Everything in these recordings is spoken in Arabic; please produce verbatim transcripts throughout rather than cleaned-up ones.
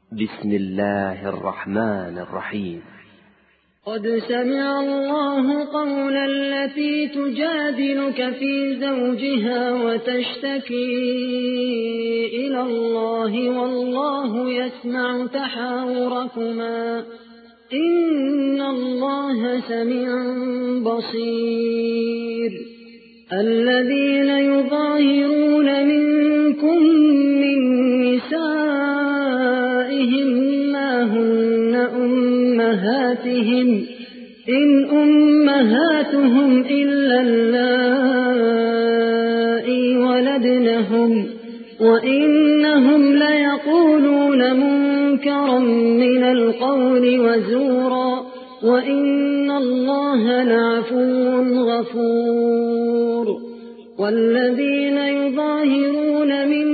بسم الله الرحمن الرحيم. قد سمع الله قول التي تجادلك في زوجها وتشتكي إلى الله والله يسمع تحاوركما إن الله سميع بصير. الذين يظاهرون منكم من نسائهم ما هن أمهاتهم إن أمهاتهم إلا اللائي ولدنهم وإنهم ليقولون منكرا من القول وزورا وإن الله لعفو غفور. والذين يظاهرون من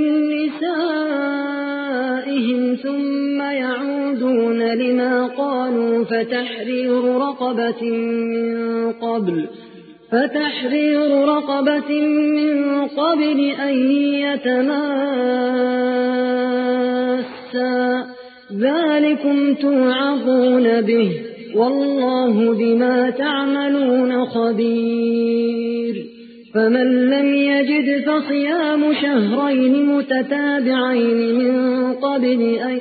نسائهم ثم يعودون لما قالوا فتحرير رقبة من قبل فتحرير رقبة من قبل أن يتماسا ذلكم توعظون به والله بما تعملون خبير. فمن لم يجد فصيام شهرين متتابعين من قبل أن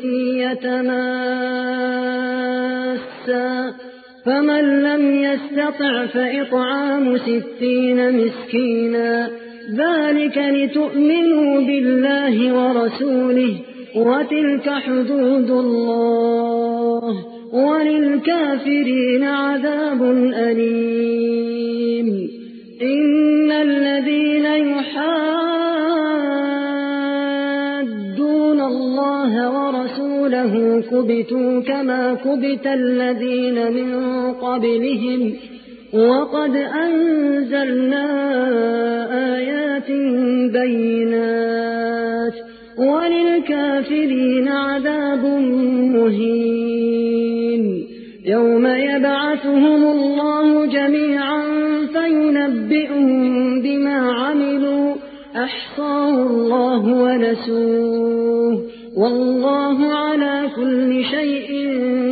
يتماسا فمن لم يستطع فإطعام ستين مسكينا ذلك لتؤمنوا بالله ورسوله وتلك حدود الله وللكافرين عذاب أليم. إن الذين يحادون الله ورسوله كبتوا كما كبت الذين من قبلهم وقد أنزلنا آيات بينات وللكافرين عذاب مهين. يوم يبعثهم الله جميعا فينبئهم بما عملوا أحصاه الله ونسوه والله على كل شيء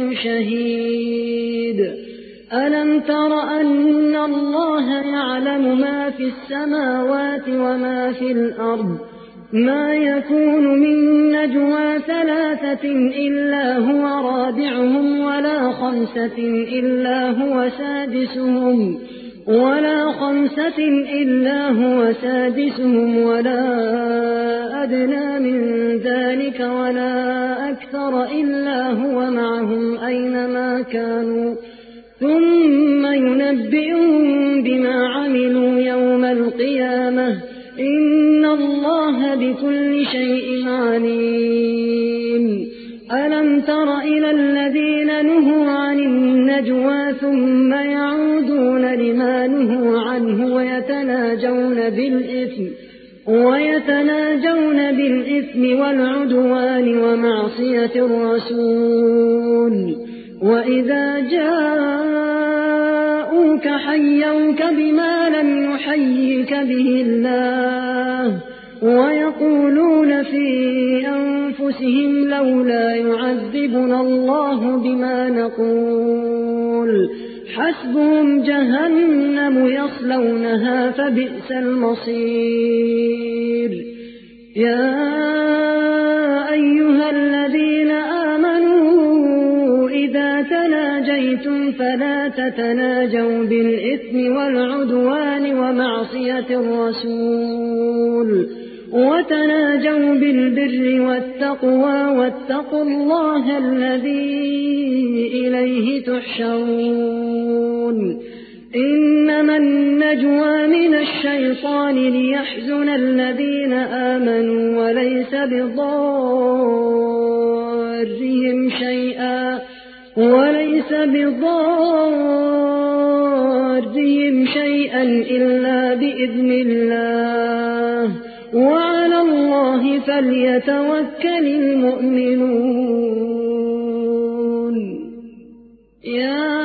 شهيد. ألم تر أن الله يعلم ما في السماوات وما في الأرض ما يكون من نجوى ثلاثة إلا هو رابعهم ولا خمسة إلا هو سادسهم ولا خمسة إلا هو سادسهم ولا أدنى من ذلك ولا أكثر إلا هو معهم أينما كانوا ثم ينبئهم بما عملوا يوم القيامة إن الله بكل شيء عليم. ألم تر إلى الذين نهوا عن النجوى ثم يعودون لما نهوا عنه ويتناجون بالإثم ويتناجون بالإثم والعدوان ومعصية الرسول وإذا جاءوك حيوك بما لم يحيك به الله ويقولون في أنفسهم لولا يعذبنا الله بما نقول حسبهم جهنم يصلونها فبئس المصير. يا أيها الذين آمنوا إذا تناجيتم فلا تتناجوا بالإثم والعدوان ومعصية الرسول وتناجوا بالبر والتقوى واتقوا الله الذي إليه تحشرون. إنما النجوى من الشيطان ليحزن الذين آمنوا وليس بضارهم شيئا وليس بضارهم شيئا إلا بإذن الله وعلى الله فليتوكل المؤمنون. يا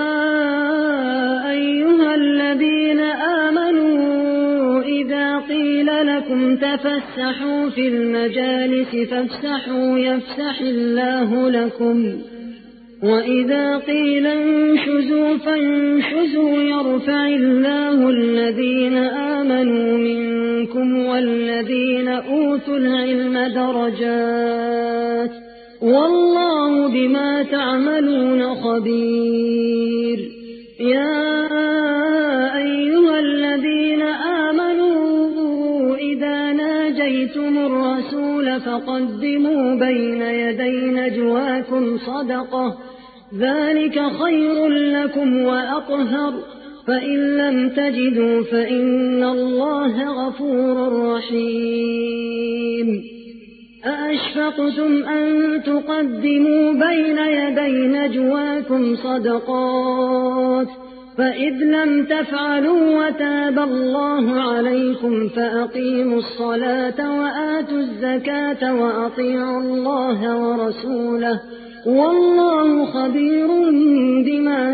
أيها الذين آمنوا إذا قيل لكم تفسحوا في المجالس فافسحوا يفسح الله لكم وإذا قيل انشزوا فانشزوا يرفع الله الذين آمنوا منكم والذين أوتوا العلم درجات والله بما تعملون خبير. يا أيها الذين آمنوا إذا ناجيتم الرسول فقدموا بين يدي نجواكم صدقة ذلك خير لكم وأطهر فإن لم تجدوا فإن الله غفور رحيم. أأشفقتم أن تقدموا بين يدي نجواكم صدقات فإذ لم تفعلوا وتاب الله عليكم فأقيموا الصلاة وآتوا الزكاة وأطيعوا الله ورسوله والله خبير بما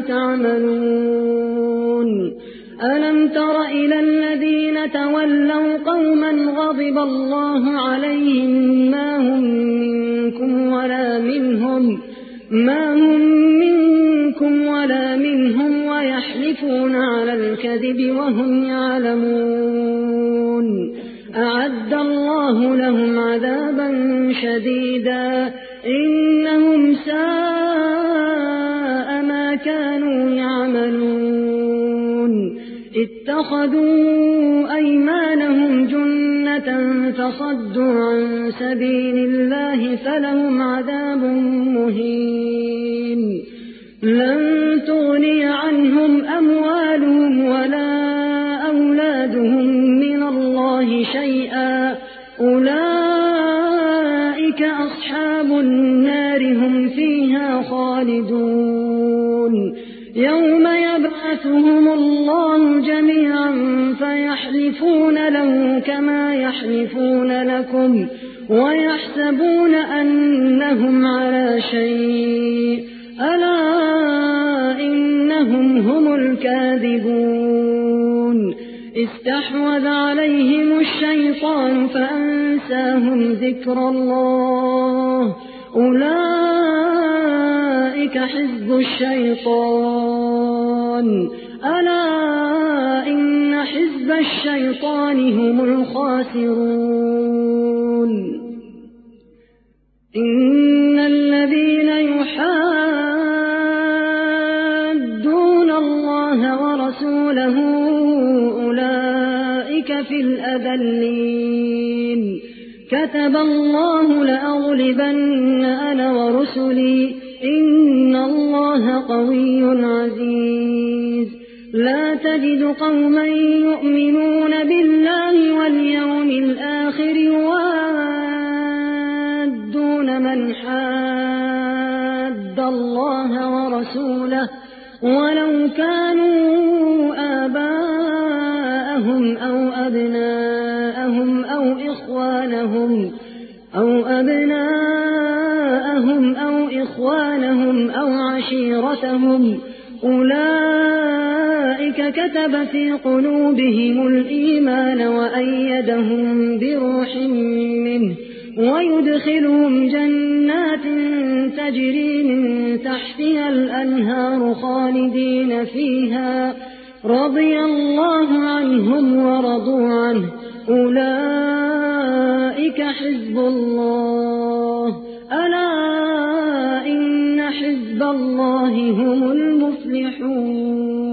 تعملون. ألم تر إلى الذين تولوا قوما غضب الله عليهم ما هم منكم ولا منهم ما هم منكم ولا منهم ويحلفون على الكذب وهم يعلمون أعد الله لهم عذابا شديدا إنهم ساء ما كانوا يعملون. اتخذوا أيمانهم جنة فصدوا عن سبيل الله فلهم عذاب مهين. لن تغني عنهم أموالهم ولا أولادهم من الله شيئا أولئك أصحاب النار هم فيها خالدون. يوم يبعثهم الله جميعا فيحلفون له كما يحلفون لكم ويحسبون أنهم على شيء ألا إنهم هم الكاذبون. استحوذ عليهم الشيطان فأنساهم ذكر الله أولئك حزب الشيطان ألا إن حزب الشيطان هم الخاسرون. إن الذين يحادون الله ورسوله أولئك في الأذلين. كتب الله لأغلبن أنا ورسلي إن الله قوي عزيز. لا تجد قوما يؤمنون بالله واليوم الآخر يوادون من حاد الله ورسوله ولو كانوا آباءهم أو أبناءهم أو إخوانهم أو أبناءهم أو إخوانهم أو عشيرتهم أولئك كتب في قلوبهم الإيمان وأيدهم بروح منه ويدخلهم جنات تجري من تحتها الأنهار خالدين فيها رضي الله عنهم ورضوا عنه أولئك حزب الله ألا إن حزب الله هم المفلحون.